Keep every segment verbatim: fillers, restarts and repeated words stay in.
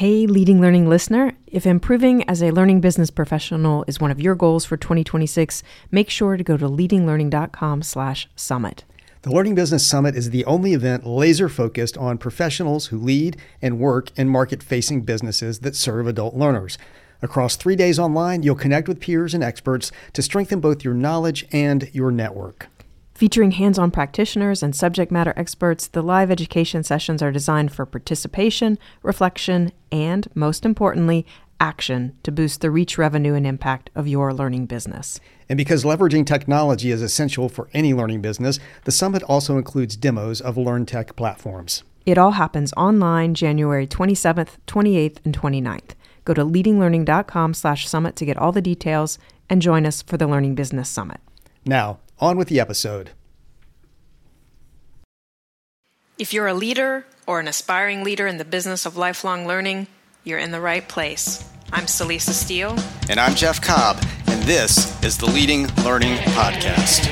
Hey, Leading Learning listener, if improving as a learning business professional is one of your goals for twenty twenty-six, make sure to go to leadinglearning.com slash summit. The Learning Business Summit is the only event laser-focused on professionals who lead and work in market-facing businesses that serve adult learners. Across three days online, you'll connect with peers and experts to strengthen both your knowledge and your network. Featuring hands-on practitioners and subject matter experts, the live education sessions are designed for participation, reflection, and, most importantly, action to boost the reach, revenue, and impact of your learning business. And because leveraging technology is essential for any learning business, the summit also includes demos of LearnTech platforms. It all happens online January twenty-seventh, twenty-eighth, and twenty-ninth. Go to leadinglearning.com slash summit to get all the details and join us for the Learning Business Summit. Now, on with the episode. If you're a leader or an aspiring leader in the business of lifelong learning, you're in the right place. I'm Celisa Steele. And I'm Jeff Cobb, and this is the Leading Learning Podcast.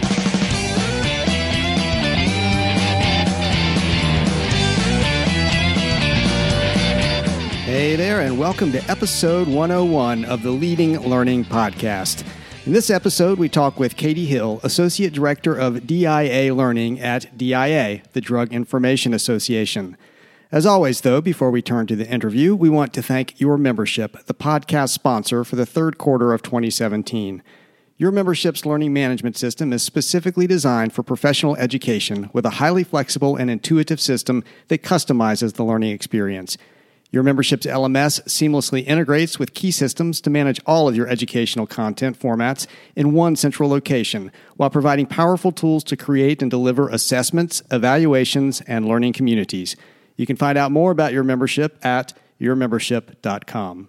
Hey there, and welcome to episode one oh one of the Leading Learning Podcast. In this episode, we talk with Katie Hill, Associate Director of D I A Learning at D I A, the Drug Information Association. As always, though, before we turn to the interview, we want to thank your membership, the podcast sponsor for the third quarter of twenty seventeen. Your membership's learning management system is specifically designed for professional education with a highly flexible and intuitive system that customizes the learning experience. Your membership's L M S seamlessly integrates with key systems to manage all of your educational content formats in one central location, while providing powerful tools to create and deliver assessments, evaluations, and learning communities. You can find out more about your membership at your membership dot com.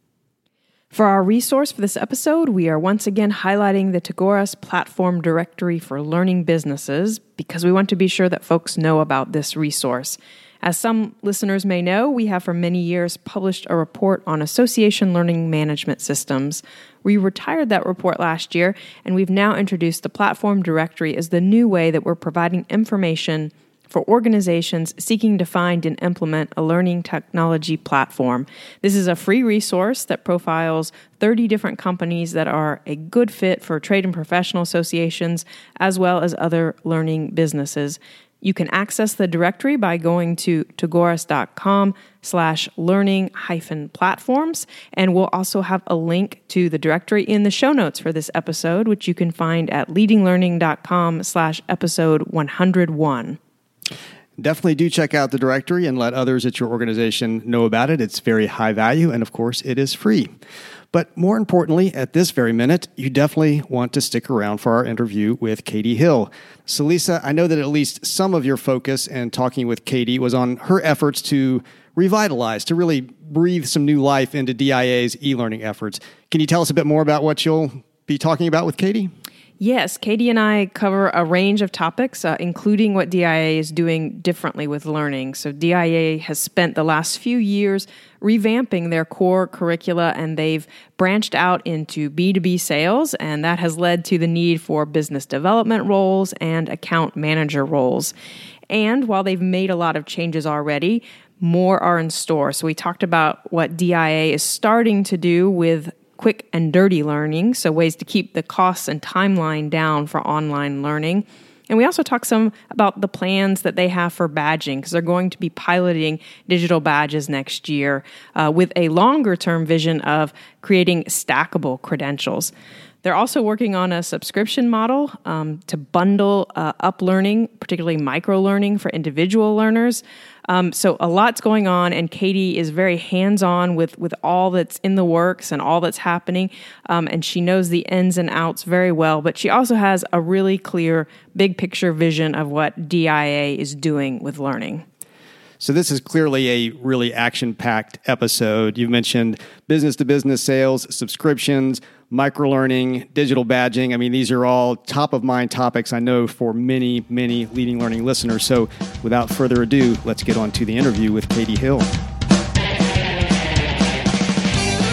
For our resource for this episode, we are once again highlighting the Tagoras Platform Directory for Learning Businesses because we want to be sure that folks know about this resource. As some listeners may know, we have for many years published a report on association learning management systems. We retired that report last year, and we've now introduced the Platform Directory as the new way that we're providing information for organizations seeking to find and implement a learning technology platform. This is a free resource that profiles thirty different companies that are a good fit for trade and professional associations, as well as other learning businesses. You can access the directory by going to tagoras.com slash learning hyphen platforms, and we'll also have a link to the directory in the show notes for this episode, which you can find at leadinglearning.com slash episode one oh one. Definitely do check out the directory and let others at your organization know about it. It's very high value, and of course, it is free. But more importantly, at this very minute, you definitely want to stick around for our interview with Katie Hill. Celisa, I know that at least some of your focus in talking with Katie was on her efforts to revitalize, to really breathe some new life into D I A's e-learning efforts. Can you tell us a bit more about what you'll be talking about with Katie? Yes, Katie and I cover a range of topics, uh, including what D I A is doing differently with learning. So D I A has spent the last few years revamping their core curricula, and they've branched out into B two B sales, and that has led to the need for business development roles and account manager roles. And while they've made a lot of changes already, more are in store. So we talked about what D I A is starting to do with quick and dirty learning, so ways to keep the costs and timeline down for online learning. And we also talked some about the plans that they have for badging, because they're going to be piloting digital badges next year uh, with a longer-term vision of creating stackable credentials. They're also working on a subscription model um, to bundle uh, up learning, particularly micro-learning for individual learners. Um, so a lot's going on, and Katie is very hands-on with, with all that's in the works and all that's happening, um, and she knows the ins and outs very well, but she also has a really clear big-picture vision of what D I A is doing with learning. So this is clearly a really action-packed episode. You've mentioned business-to-business sales, subscriptions, microlearning, digital badging. I mean, these are all top-of-mind topics, I know, for many, many Leading Learning listeners. So without further ado, let's get on to the interview with Katie Hill.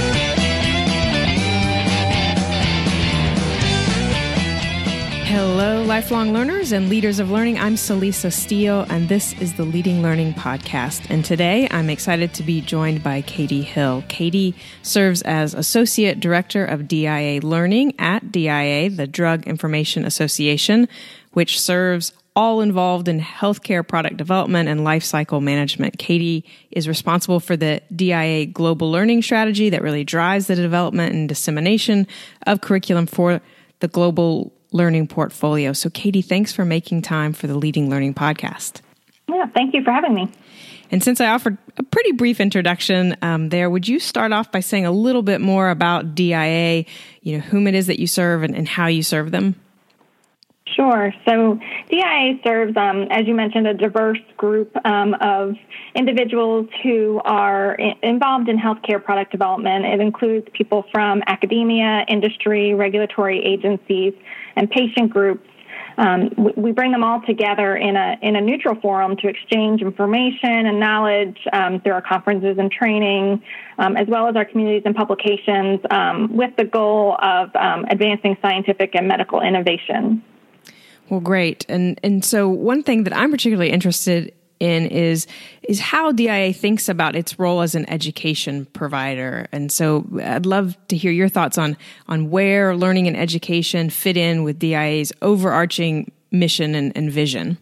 Hello, Hello, lifelong learners and leaders of learning. I'm Celisa Steele, and this is the Leading Learning Podcast. And today, I'm excited to be joined by Katie Hill. Katie serves as Associate Director of D I A Learning at D I A, the Drug Information Association, which serves all involved in healthcare product development and lifecycle management. Katie is responsible for the D I A Global Learning Strategy that really drives the development and dissemination of curriculum for the global learning portfolio. So, Katie, thanks for making time for the Leading Learning Podcast. Yeah, thank you for having me. And since I offered a pretty brief introduction um, there, would you start off by saying a little bit more about D I A, you know, whom it is that you serve and, and how you serve them? Sure. So D I A serves, um, as you mentioned, a diverse group um, of individuals who are I- involved in healthcare product development. It includes people from academia, industry, regulatory agencies, and patient groups. Um, we, we bring them all together in a in a neutral forum to exchange information and knowledge um, through our conferences and training, um, as well as our communities and publications, um, with the goal of um, advancing scientific and medical innovation. Well, great. And and so one thing that I'm particularly interested in is is how D I A thinks about its role as an education provider. And so I'd love to hear your thoughts on on where learning and education fit in with D I A's overarching mission and, and vision.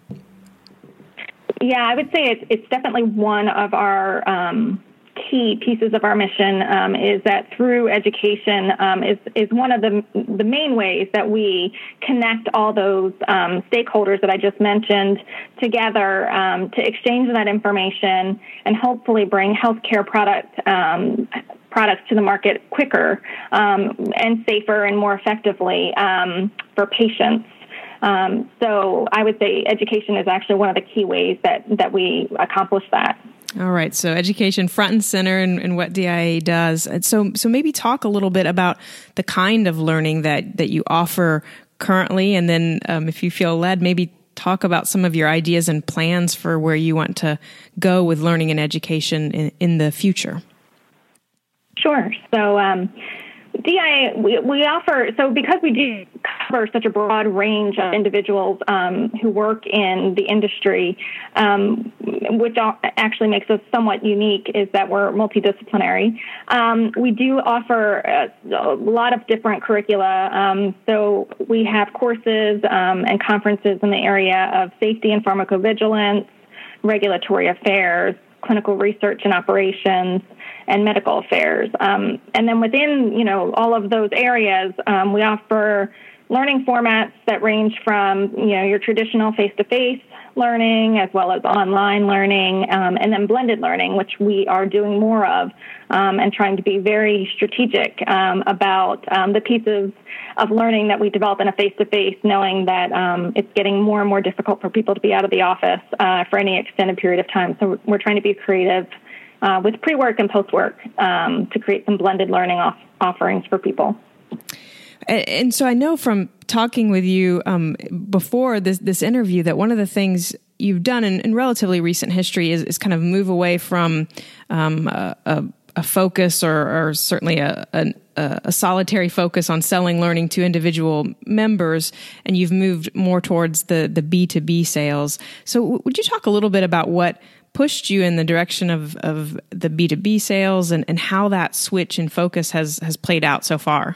Yeah, I would say it's, it's definitely one of our um, key pieces of our mission um, is that through education um, is is one of the the main ways that we connect all those um, stakeholders that I just mentioned together um, to exchange that information and hopefully bring healthcare product um, products to the market quicker um, and safer and more effectively um, for patients. Um, so I would say education is actually one of the key ways that that we accomplish that. All right. So education front and center in, in what D I A does. And so, so maybe talk a little bit about the kind of learning that, that you offer currently. And then um, if you feel led, maybe talk about some of your ideas and plans for where you want to go with learning and education in, in the future. Sure. So, um, D I A, we, we offer, so because we do cover such a broad range of individuals um, who work in the industry, um, which actually makes us somewhat unique, is that we're multidisciplinary. Um, we do offer a, a lot of different curricula. Um, so we have courses um, and conferences in the area of safety and pharmacovigilance, regulatory affairs, clinical research and operations, and medical affairs. Um, and then within, you know, all of those areas, um, we offer learning formats that range from, you know, your traditional face-to-face learning as well as online learning, um, and then blended learning, which we are doing more of um, and trying to be very strategic um, about um, the pieces of learning that we develop in a face-to-face, knowing that um, it's getting more and more difficult for people to be out of the office uh, for any extended period of time. So we're trying to be creative Uh, with pre-work and post-work um, to create some blended learning off- offerings for people. And, and so I know from talking with you um, before this this interview that one of the things you've done in, in relatively recent history is, is kind of move away from um, a, a, a focus or, or certainly a, a, a solitary focus on selling learning to individual members, and you've moved more towards the, the B two B sales. So would you talk a little bit about what pushed you in the direction of, of the B two B sales and, and how that switch in focus has, has played out so far?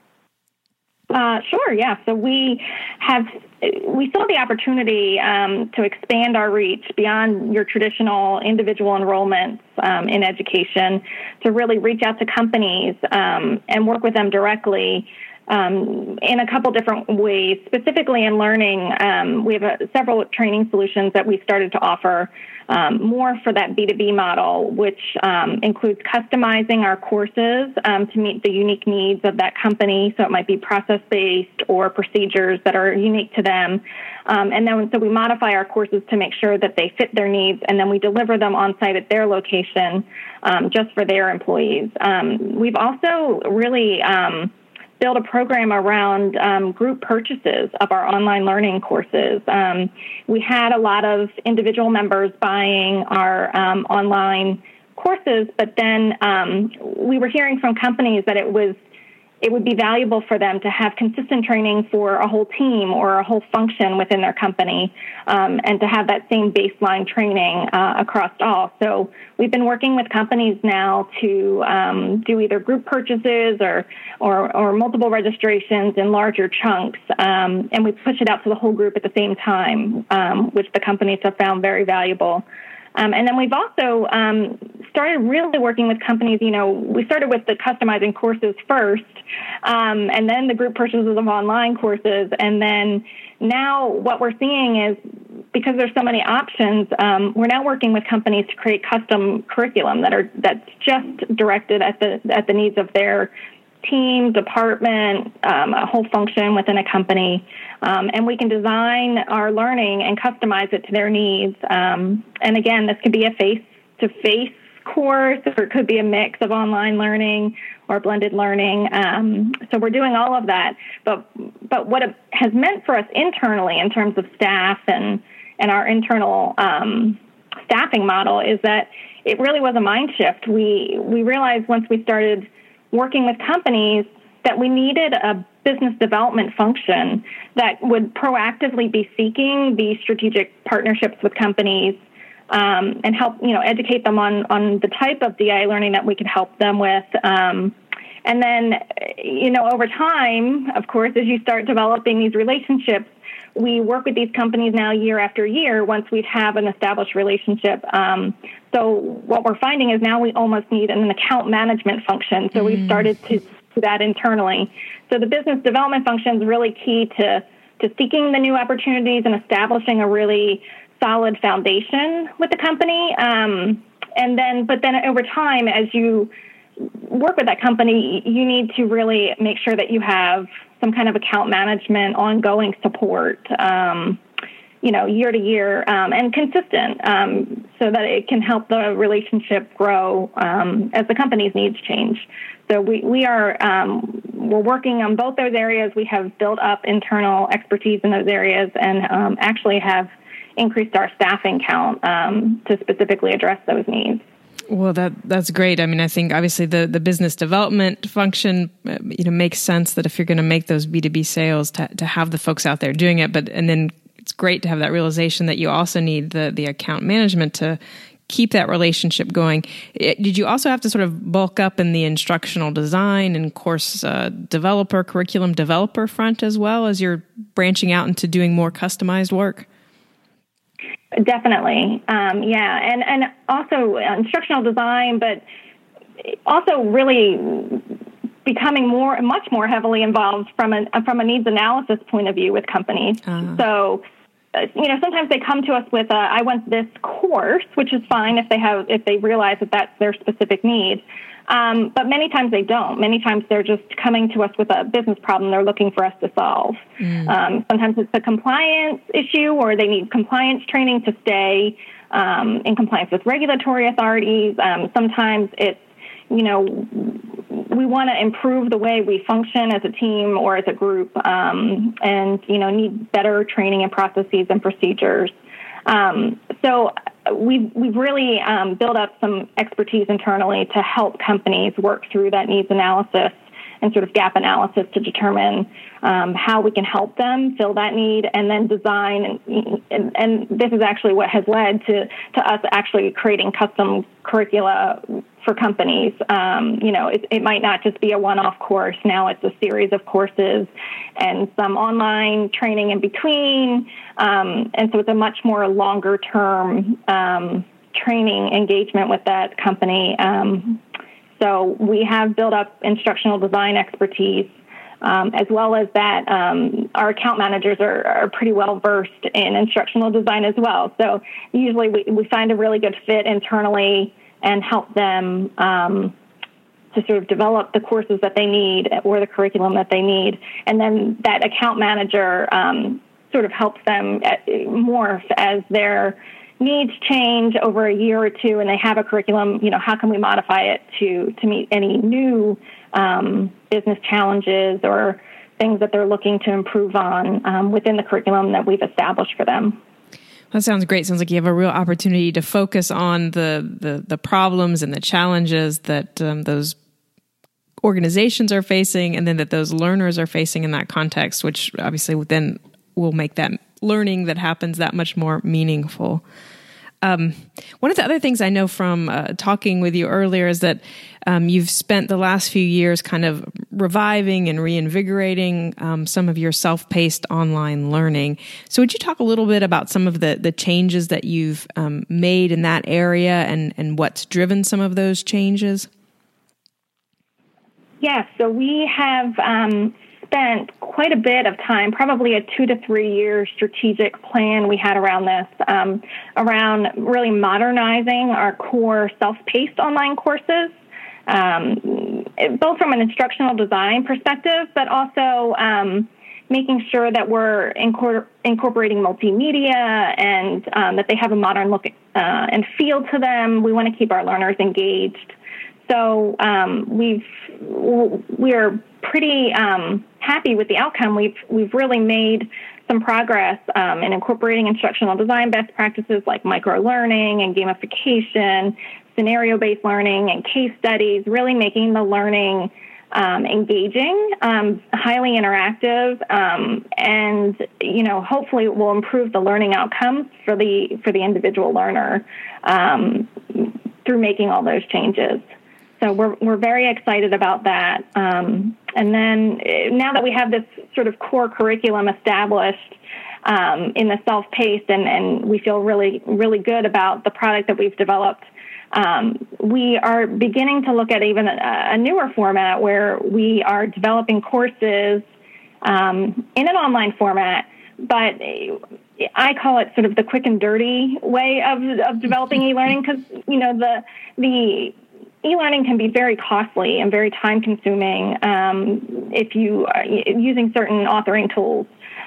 Uh, sure, yeah. So we have, we saw the opportunity um, to expand our reach beyond your traditional individual enrollments um, in education to really reach out to companies um, and work with them directly Um, in a couple different ways. Specifically in learning, um, we have a, several training solutions that we started to offer um, more for that B two B model, which um, includes customizing our courses um, to meet the unique needs of that company. So it might be process-based or procedures that are unique to them. Um, and then so we modify our courses to make sure that they fit their needs, and then we deliver them on-site at their location um, just for their employees. Um, we've also really Um, build a program around um, group purchases of our online learning courses. Um, we had a lot of individual members buying our um, online courses, but then um, we were hearing from companies that it was it would be valuable for them to have consistent training for a whole team or a whole function within their company, um, and to have that same baseline training uh, across all. So we've been working with companies now to um, do either group purchases or, or, or multiple registrations in larger chunks, um, and we push it out to the whole group at the same time, um, which the companies have found very valuable. Um, and then we've also um, started really working with companies. You know, we started with the customizing courses first, um, and then the group purchases of online courses. And then now what we're seeing is, because there's so many options, um, we're now working with companies to create custom curriculum that are that's just directed at the at the needs of their team, department, um, a whole function within a company. Um, and we can design our learning and customize it to their needs. Um, and again, this could be a face-to-face course, or it could be a mix of online learning or blended learning. Um, so we're doing all of that. But but what it has meant for us internally in terms of staff and, and our internal um, staffing model is that it really was a mind shift. We, we realized once we started working with companies that we needed a business development function that would proactively be seeking these strategic partnerships with companies, um, and help, you know, educate them on, on the type of D I A learning that we could help them with. Um, and then, you know, over time, of course, as you start developing these relationships, we work with these companies now year after year once we have an established relationship. Um, so what we're finding is now we almost need an account management function. So mm. we've started to do that internally. So the business development function is really key to, to seeking the new opportunities and establishing a really solid foundation with the company. Um, and then, but then over time, as you work with that company, you need to really make sure that you have some kind of account management, ongoing support, um, you know, year to year, um, and consistent, um, so that it can help the relationship grow um, as the company's needs change. So we, we are um, we're working on both those areas. We have built up internal expertise in those areas, and um, actually have increased our staffing count um, to specifically address those needs. Well, that that's great. I mean, I think obviously the, the business development function, uh, you know, makes sense that if you're going to make those B two B sales, to to have the folks out there doing it. But and then it's great to have that realization that you also need the the account management to keep that relationship going. It, did you also have to sort of bulk up in the instructional design and course uh, developer, curriculum developer front as well as you're branching out into doing more customized work? Definitely. Um, yeah. And, and also instructional design, but also really becoming more, much more heavily involved from a, from a needs analysis point of view with companies. Uh-huh. So, uh, you know, sometimes they come to us with, a, I want this course, which is fine if they have, if they realize that that's their specific need. Um, but many times they don't. Many times they're just coming to us with a business problem they're looking for us to solve. Mm. Um, sometimes it's a compliance issue, or they need compliance training to stay um, in compliance with regulatory authorities. Um, sometimes it's, you know, we want to improve the way we function as a team or as a group, um, and, you know, need better training and processes and procedures. Um, so we've, we've really um, built up some expertise internally to help companies work through that needs analysis and sort of gap analysis to determine um, how we can help them fill that need, and then design. And, and, and this is actually what has led to, to us actually creating custom curricula for companies. Um, you know, it, it might not just be a one-off course. Now it's a series of courses and some online training in between. Um, and so it's a much more longer-term um, training engagement with that company. Um, so we have built up instructional design expertise. Um, as well as that, um, our account managers are, are pretty well versed in instructional design as well. So usually we, we find a really good fit internally and help them um, to sort of develop the courses that they need or the curriculum that they need. And then that account manager um, sort of helps them at, morph as their needs change over a year or two, and they have a curriculum. You know, how can we modify it to, to meet any new um, business challenges or things that they're looking to improve on um, within the curriculum that we've established for them. That sounds great. Sounds like you have a real opportunity to focus on the the, the problems and the challenges that um, those organizations are facing, and then that those learners are facing in that context, which obviously then will make that learning that happens that much more meaningful. Um, one of the other things I know from uh, talking with you earlier is that um, you've spent the last few years kind of reviving and reinvigorating um, some of your self-paced online learning. So would you talk a little bit about some of the, the changes that you've um, made in that area and, and what's driven some of those changes? Yes, so we have um, spent quite a bit of time, probably a two to three year strategic plan we had around this, um, around really modernizing our core self-paced online courses, um, both from an instructional design perspective, but also um, making sure that we're incor- incorporating multimedia and um, that they have a modern look uh, and feel to them. We want to keep our learners engaged. So um, we've we're pretty um, happy with the outcome. We've we've really made some progress um, in incorporating instructional design best practices like micro-learning and gamification, scenario-based learning, and case studies. Really making the learning um, engaging, um, highly interactive, um, and you know hopefully it will improve the learning outcomes for the for the individual learner um, through making all those changes. So we're we're very excited about that. Um, and then now that we have this sort of core curriculum established um, in the self-paced, and, and we feel really, really good about the product that we've developed, um, we are beginning to look at even a, a newer format where we are developing courses um, in an online format, but I call it sort of the quick and dirty way of, of developing e-learning because, you know, the the e-learning can be very costly and very time-consuming um, if you are using certain authoring tools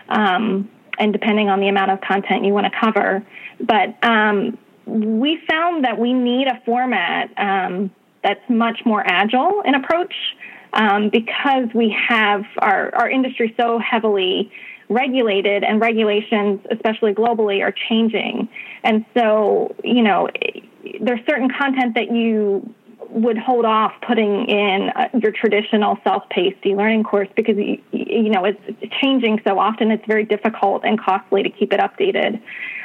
um, and depending on the amount of content you want to cover. But um, we found that we need a format um, that's much more agile in approach um, because we have our, our industry so heavily regulated, and regulations, especially globally, are changing. And so, you know, there's certain content that you would hold off putting in uh, your traditional self-paced e-learning course because, you, you know, it's changing so often. It's very difficult and costly to keep it updated.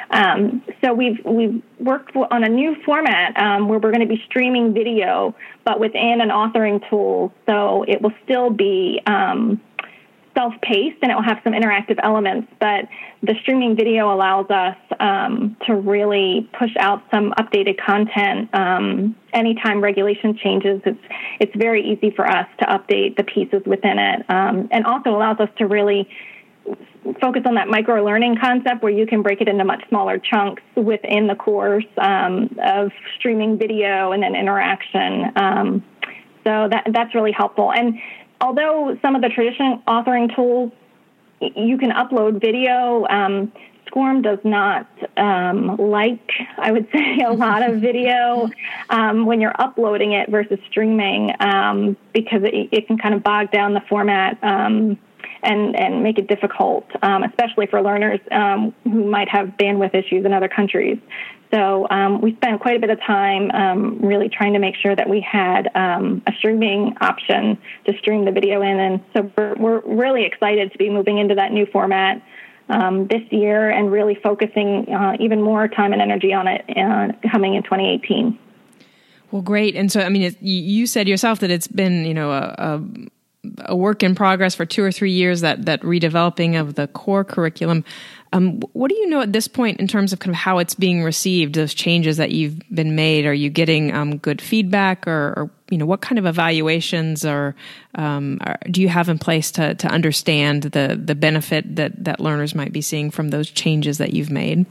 Um, so we've we've worked on a new format um, where we're going to be streaming video, but within an authoring tool. So it will still be um, self-paced and it will have some interactive elements, but the streaming video allows us um, to really push out some updated content um, anytime regulation changes. It's it's very easy for us to update the pieces within it, um, and also allows us to really focus on that micro-learning concept where you can break it into much smaller chunks within the course um, of streaming video and then interaction. Um, so that that's really helpful. And although some of the traditional authoring tools, you can upload video, um, SCORM does not um, like, I would say, a lot of video um, when you're uploading it versus streaming um, because it, it can kind of bog down the format um, and, and make it difficult, um, especially for learners um, who might have bandwidth issues in other countries. So um, we spent quite a bit of time um, really trying to make sure that we had um, a streaming option to stream the video in. And so we're, we're really excited to be moving into that new format um, this year and really focusing uh, even more time and energy on it uh, coming in twenty eighteen. Well, great. And so, I mean, it, you said yourself that it's been, you know, a, a a work in progress for two or three years, that that redeveloping of the core curriculum. Um, what do you know at this point in terms of kind of how it's being received, those changes that you've been made? Are you getting um, good feedback, or, or you know, what kind of evaluations or um, are, do you have in place to to understand the the benefit that that learners might be seeing from those changes that you've made?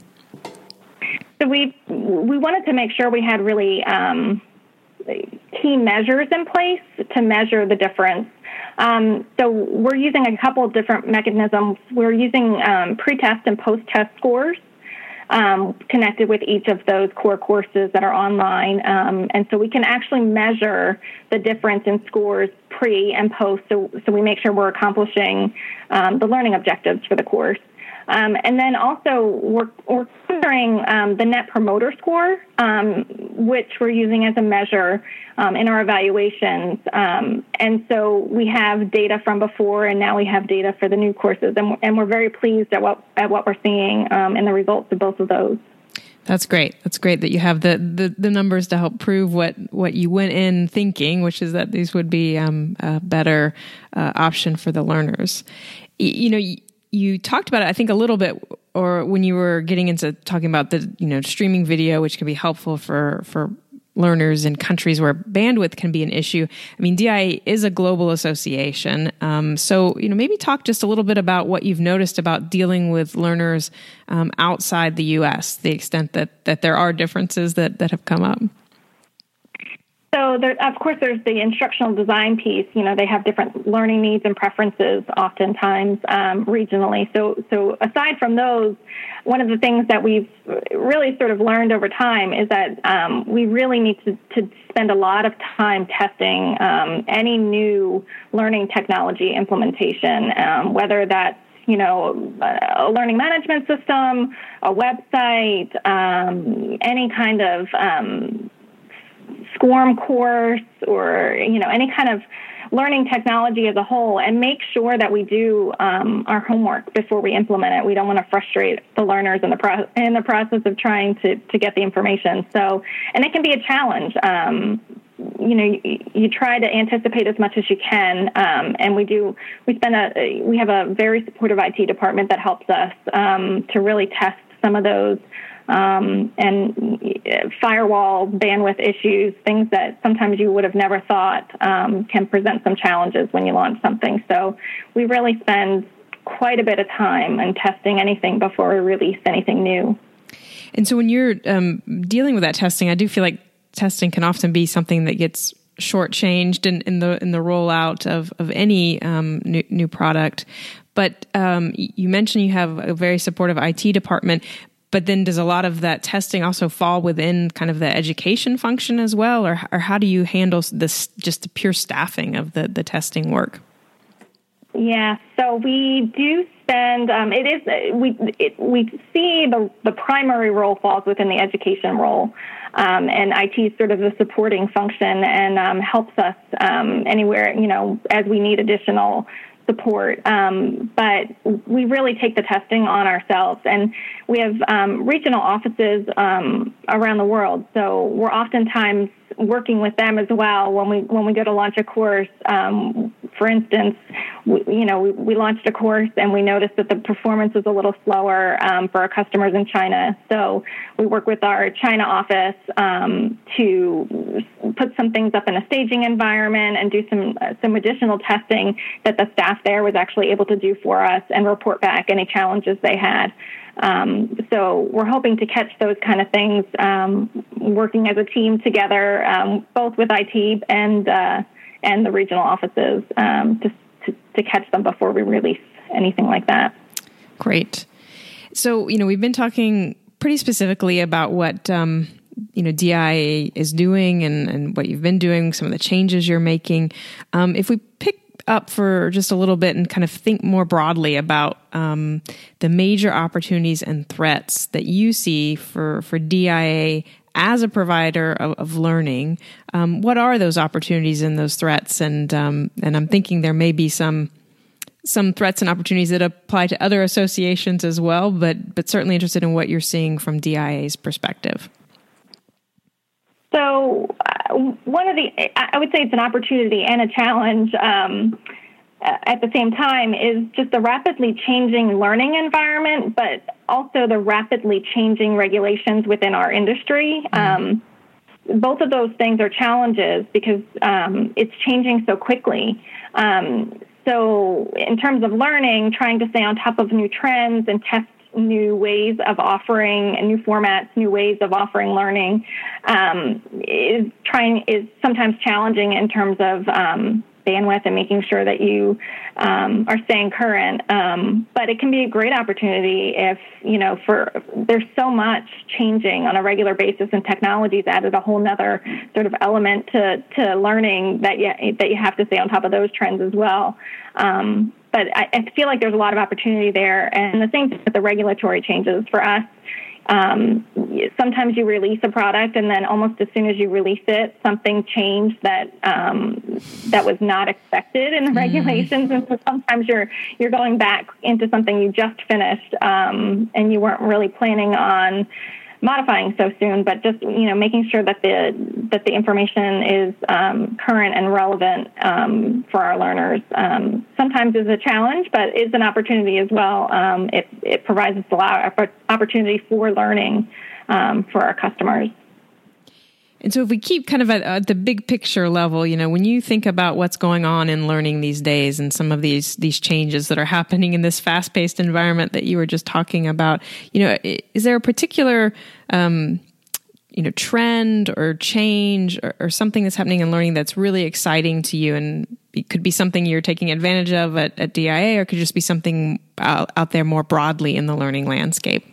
So we we wanted to make sure we had really um, key measures in place to measure the difference. Um, so we're using a couple of different mechanisms. We're using um, pre-test and post-test scores um, connected with each of those core courses that are online. Um, and so we can actually measure the difference in scores pre and post, so, so we make sure we're accomplishing um, the learning objectives for the course. Um, and then also we're, we're considering um, the Net Promoter Score, um, which we're using as a measure um, in our evaluations. Um, and so we have data from before, and now we have data for the new courses, and, and we're very pleased at what at what we're seeing um, in the results of both of those. That's great. That's great that you have the, the, the numbers to help prove what, what you went in thinking, which is that these would be um, a better uh, option for the learners. Y- you know, you, you talked about it, I think, a little bit, or when you were getting into talking about the, you know, streaming video, which can be helpful for, for learners in countries where bandwidth can be an issue. I mean, D I A is a global association. Um, so, you know, maybe talk just a little bit about what you've noticed about dealing with learners um, outside the U S, the extent that, that there are differences that, that have come up. So, there, of course, there's the instructional design piece. You know, they have different learning needs and preferences, oftentimes um, regionally. So, so aside from those, one of the things that we've really sort of learned over time is that um, we really need to, to spend a lot of time testing um, any new learning technology implementation, um, whether that's you know, a learning management system, a website, um, any kind of um, SCORM course, or, you know, any kind of learning technology as a whole, and make sure that we do um, our homework before we implement it. We don't want to frustrate the learners in the pro- in the process of trying to, to get the information. So, and it can be a challenge. Um, you know, you, you try to anticipate as much as you can, um, and we do. We spend a we have a very supportive I T department that helps us um, to really test some of those. Um, and firewall bandwidth issues, things that sometimes you would have never thought um, can present some challenges when you launch something. So we really spend quite a bit of time in testing anything before we release anything new. And so when you're um, dealing with that testing, I do feel like testing can often be something that gets shortchanged in, in the in the rollout of, of any um, new, new product. But um, you mentioned you have a very supportive I T department. But then does a lot of that testing also fall within kind of the education function as well? Or, or how do you handle this, just the pure staffing of the, the testing work? Yeah, so we do spend, um, it is, we it, we see the, the primary role falls within the education role. Um, and I T is sort of the supporting function and um, helps us um, anywhere, you know, as we need additional support, um, but we really take the testing on ourselves, and we have um, regional offices um, around the world. So we're oftentimes working with them as well when we when we go to launch a course. Um, for instance, we, you know, we, we launched a course and we noticed that the performance was a little slower um, for our customers in China. So we work with our China office um, to put some things up in a staging environment and do some uh, some additional testing that the staff there was actually able to do for us and report back any challenges they had. Um, so we're hoping to catch those kind of things, um, working as a team together, um, both with I T and uh, and the regional offices, um, to, to to catch them before we release anything like that. Great. So, you know, we've been talking pretty specifically about what um, you know D I A is doing and, and what you've been doing, some of the changes you're making. Um, if we pick up for just a little bit and kind of think more broadly about um, the major opportunities and threats that you see for, for D I A as a provider of, of learning, um, what are those opportunities and those threats? And um, and I'm thinking there may be some some threats and opportunities that apply to other associations as well, but but certainly interested in what you're seeing from D I A's perspective. So uh, one of the, I would say it's an opportunity and a challenge um, at the same time, is just the rapidly changing learning environment, but also the rapidly changing regulations within our industry. Um, both of those things are challenges because um, it's changing so quickly. Um, so in terms of learning, trying to stay on top of new trends and test new ways of offering, new formats, new ways of offering learning um, is trying is sometimes challenging in terms of um, bandwidth and making sure that you um, are staying current. Um, but it can be a great opportunity if, you know, for there's so much changing on a regular basis, and technology's added a whole nother sort of element to, to learning that you, that you have to stay on top of those trends as well. Um, but I, I feel like there's a lot of opportunity there. And the same thing with the regulatory changes for us. Um, sometimes you release a product, and then almost as soon as you release it, something changed that um, that was not expected in the mm. regulations. And so sometimes you're you're going back into something you just finished, um, and you weren't really planning on modifying so soon. But just you know, making sure that the that the information is um, current and relevant um, for our learners um, sometimes is a challenge, but is an opportunity as well. Um, it it provides us a lot of opportunity for learning um, for our customers. And so if we keep kind of at, at the big picture level, you know, when you think about what's going on in learning these days and some of these these changes that are happening in this fast-paced environment that you were just talking about, you know, is there a particular, um, you know, trend or change or, or something that's happening in learning that's really exciting to you? And it could be something you're taking advantage of at, at D I A, or it could just be something out, out there more broadly in the learning landscape?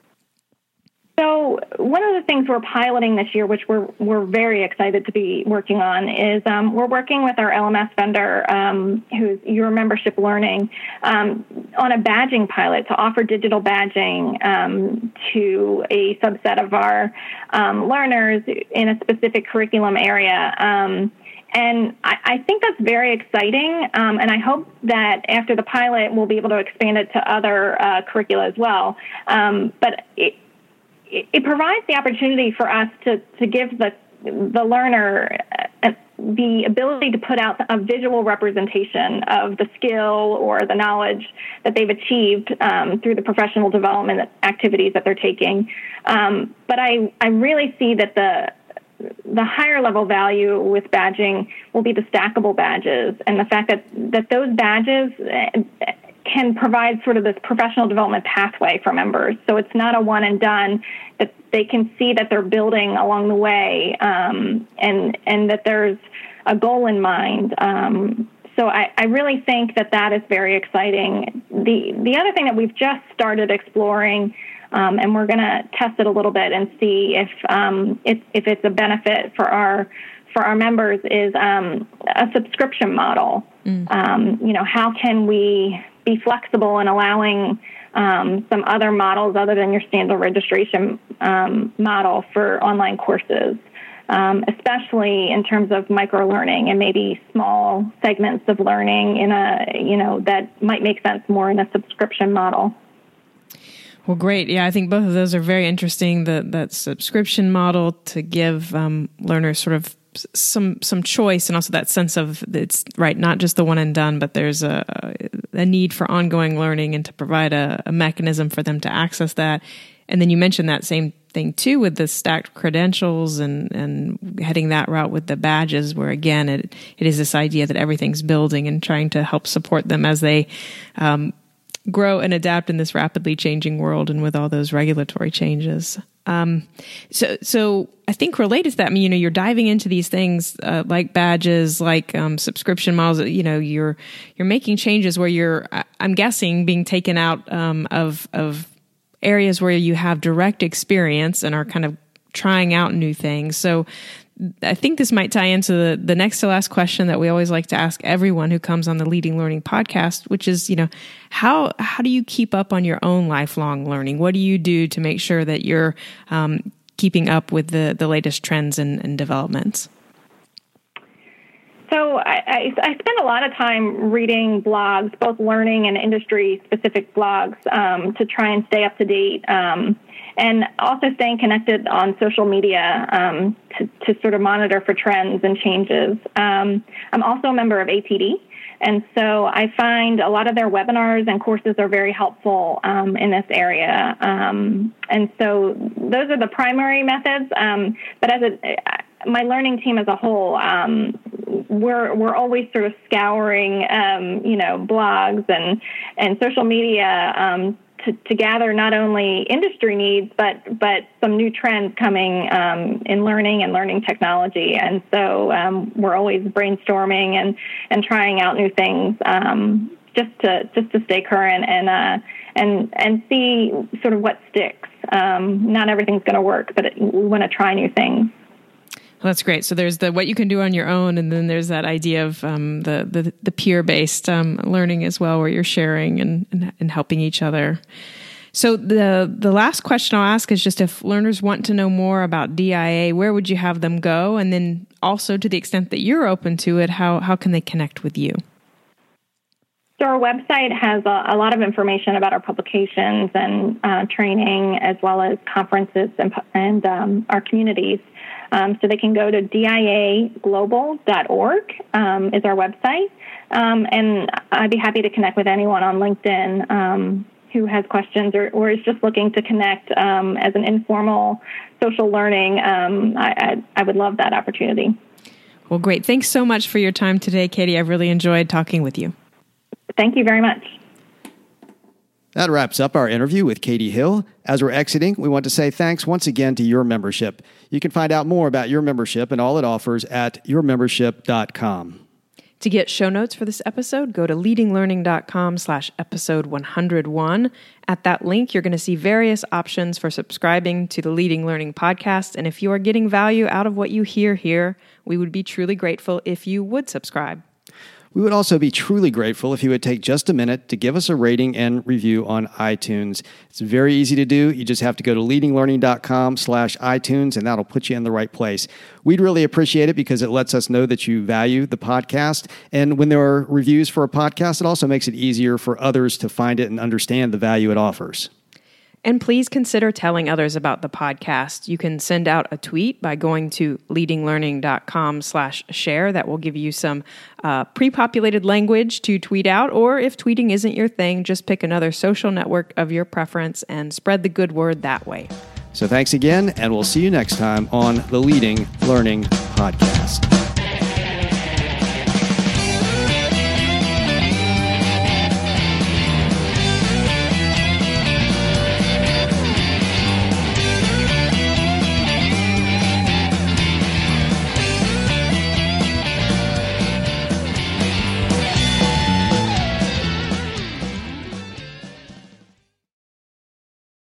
So one of the things we're piloting this year, which we're we're very excited to be working on, is um, we're working with our L M S vendor, um, who's Your Membership Learning, um, on a badging pilot to offer digital badging um, to a subset of our um, learners in a specific curriculum area. Um, And I, I think that's very exciting, um, and I hope that after the pilot, we'll be able to expand it to other uh, curricula as well. Um, but it, it provides the opportunity for us to, to give the the learner uh, the ability to put out a visual representation of the skill or the knowledge that they've achieved um, through the professional development activities that they're taking. Um, but I, I really see that the the higher level value with badging will be the stackable badges, and the fact that, that those badges can provide sort of this professional development pathway for members. So it's not a one and done, that they can see that they're building along the way, um, and and that there's a goal in mind. Um, so I, I really think that that is very exciting. The the other thing that we've just started exploring, um, and we're going to test it a little bit and see if um, if, if it's a benefit for our for our members, is um, a subscription model. Mm. Um, you know, how can we be flexible in allowing um, some other models other than your standard registration um, model for online courses, um, especially in terms of micro-learning and maybe small segments of learning in a, you know, that might make sense more in a subscription model. Well, great. Yeah, I think both of those are very interesting. The, that subscription model to give um, learners sort of some some choice, and also that sense of it's right, not just the one and done, but there's a, a need for ongoing learning and to provide a, a mechanism for them to access that. And then you mentioned that same thing too with the stacked credentials and, and heading that route with the badges, where again, it it is this idea that everything's building and trying to help support them as they um, grow and adapt in this rapidly changing world and with all those regulatory changes. Um, so, so I think related to that, I mean, you know, you're diving into these things, uh, like badges, like, um, subscription models, you know, you're, you're making changes where you're, I'm guessing, being taken out, um, of, of areas where you have direct experience and are kind of trying out new things. So I think this might tie into the, the next to last question that we always like to ask everyone who comes on the Leading Learning podcast, which is, you know, how how do you keep up on your own lifelong learning? What do you do to make sure that you're um, keeping up with the, the latest trends and, and developments? So I, I, I spend a lot of time reading blogs, both learning and industry-specific blogs, um, to try and stay up to date, um, and also staying connected on social media um, to, to sort of monitor for trends and changes. Um, I'm also a member of A T D, and so I find a lot of their webinars and courses are very helpful um, in this area. Um, and so those are the primary methods. Um, but as a my learning team as a whole, um, we're we're always sort of scouring, um, you know, blogs and and social media um, to, to gather not only industry needs, but but some new trends coming um, in learning and learning technology. And so um, we're always brainstorming and, and trying out new things um, just to just to stay current and uh, and and see sort of what sticks. Um, not everything's going to work, but it, we want to try new things. Well, that's great. So there's the what you can do on your own, and then there's that idea of um, the, the the peer-based um, learning as well, where you're sharing and, and and helping each other. So the the last question I'll ask is just if learners want to know more about D I A, where would you have them go? And then also, to the extent that you're open to it, how how can they connect with you? So our website has a, a lot of information about our publications and uh, training, as well as conferences and, and um, our communities. Um, so they can go to D I A global dot org um, is our website. Um, and I'd be happy to connect with anyone on LinkedIn um, who has questions or, or is just looking to connect um, as an informal social learning. Um, I, I, I would love that opportunity. Well, great. Thanks so much for your time today, Katie. I've really enjoyed talking with you. Thank you very much. That wraps up our interview with Katie Hill. As we're exiting, we want to say thanks once again to Your Membership. You can find out more about Your Membership and all it offers at your membership dot com. To get show notes for this episode, go to leadinglearning.com slash episode 101. At that link, you're going to see various options for subscribing to the Leading Learning podcast. And if you are getting value out of what you hear here, we would be truly grateful if you would subscribe. We would also be truly grateful if you would take just a minute to give us a rating and review on iTunes. It's very easy to do. You just have to go to leadinglearning.com slash iTunes, and that'll put you in the right place. We'd really appreciate it because it lets us know that you value the podcast. And when there are reviews for a podcast, it also makes it easier for others to find it and understand the value it offers. And please consider telling others about the podcast. You can send out a tweet by going to leadinglearning.com slash share. That will give you some uh, pre-populated language to tweet out. Or if tweeting isn't your thing, just pick another social network of your preference and spread the good word that way. So thanks again, and we'll see you next time on the Leading Learning Podcast.